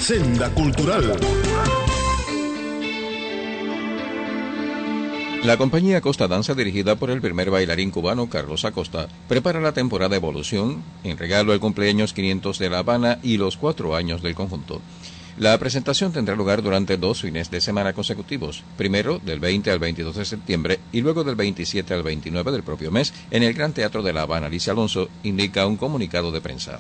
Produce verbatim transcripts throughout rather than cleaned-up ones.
Senda Cultural. La compañía Acosta Danza, dirigida por el primer bailarín cubano Carlos Acosta, prepara la temporada Evolución en regalo al cumpleaños quinientos de La Habana y los cuatro años del conjunto. La presentación tendrá lugar durante dos fines de semana consecutivos, primero del veinte al veintidós de septiembre y luego del veintisiete al veintinueve del propio mes en el Gran Teatro de La Habana. Alicia Alonso indica un comunicado de prensa.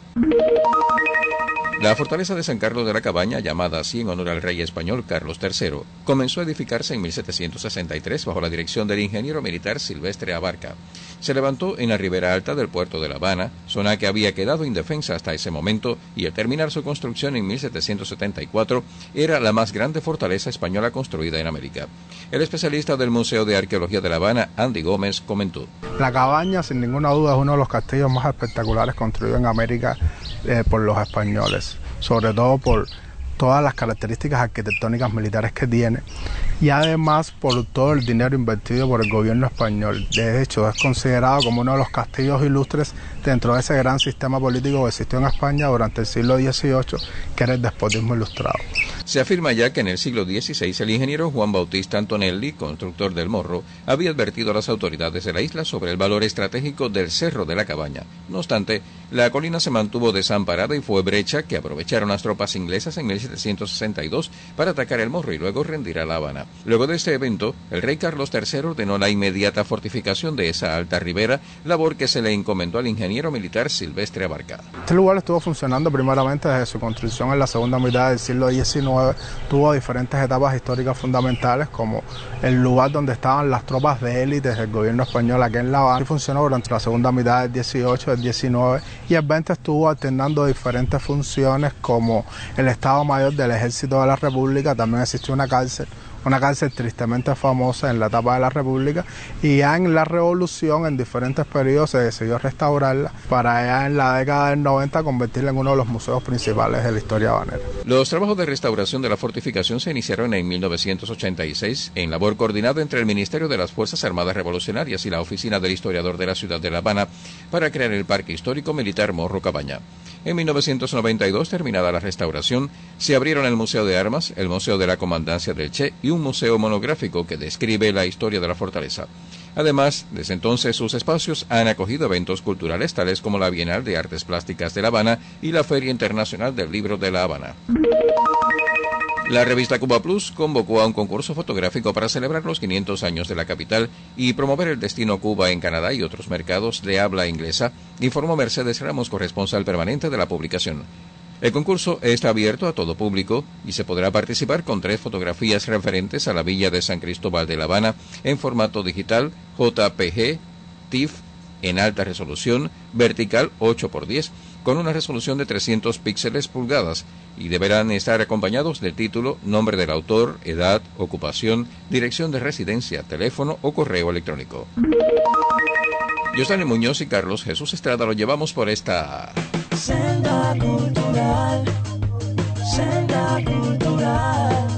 La fortaleza de San Carlos de la Cabaña, llamada así en honor al rey español Carlos tercero, comenzó a edificarse en mil setecientos sesenta y tres bajo la dirección del ingeniero militar Silvestre Abarca. Se levantó en la ribera alta del puerto de La Habana, zona que había quedado indefensa hasta ese momento, y al terminar su construcción en mil setecientos setenta y cuatro, era la más grande fortaleza española construida en América. El especialista del Museo de Arqueología de La Habana, Andy Gómez, comentó: La Cabaña, sin ninguna duda, es uno de los castillos más espectaculares construidos en América eh, por los españoles, sobre todo por todas las características arquitectónicas militares que tiene y además por todo el dinero invertido por el gobierno español. De hecho, es considerado como uno de los castillos ilustres dentro de ese gran sistema político que existió en España durante el siglo dieciocho, que era el despotismo ilustrado. Se afirma ya que en el siglo dieciséis el ingeniero Juan Bautista Antonelli, constructor del Morro, había advertido a las autoridades de la isla sobre el valor estratégico del Cerro de la Cabaña. No obstante, la colina se mantuvo desamparada y fue brecha que aprovecharon las tropas inglesas en mil setecientos sesenta y dos para atacar el Morro y luego rendir a La Habana. Luego de este evento, el rey Carlos tercero ordenó la inmediata fortificación de esa alta ribera, labor que se le encomendó al ingeniero militar Silvestre Abarca. Este lugar estuvo funcionando primeramente desde su construcción en la segunda mitad del siglo diecinueve. Tuvo diferentes etapas históricas fundamentales, como el lugar donde estaban las tropas de élites del gobierno español aquí en La Habana, y funcionó durante la segunda mitad del dieciocho, del diecinueve, y el veinte estuvo alternando diferentes funciones como el Estado Mayor del Ejército de la República. También existió una cárcel, una cárcel tristemente famosa en la etapa de la República, y ya en la Revolución, en diferentes periodos, se decidió restaurarla para ya en la década del noventa convertirla en uno de los museos principales de la historia habanera. Los trabajos de restauración de la fortificación se iniciaron en mil novecientos ochenta y seis en labor coordinada entre el Ministerio de las Fuerzas Armadas Revolucionarias y la Oficina del Historiador de la Ciudad de La Habana para crear el Parque Histórico Militar Morro Cabaña. En mil novecientos noventa y dos, terminada la restauración, se abrieron el Museo de Armas, el Museo de la Comandancia del Che y un museo monográfico que describe la historia de la fortaleza. Además, desde entonces sus espacios han acogido eventos culturales tales como la Bienal de Artes Plásticas de La Habana y la Feria Internacional del Libro de La Habana. La revista Cuba Plus convocó a un concurso fotográfico para celebrar los quinientos años de la capital y promover el destino Cuba en Canadá y otros mercados de habla inglesa, informó Mercedes Ramos, corresponsal permanente de la publicación. El concurso está abierto a todo público y se podrá participar con tres fotografías referentes a la villa de San Cristóbal de La Habana en formato digital, J P G, T I F, en alta resolución, vertical ocho por diez, con una resolución de trescientos píxeles pulgadas, y deberán estar acompañados del título, nombre del autor, edad, ocupación, dirección de residencia, teléfono o correo electrónico. Yosani Muñoz y Carlos Jesús Estrada lo llevamos por esta Senda Cultural, Senda Cultural.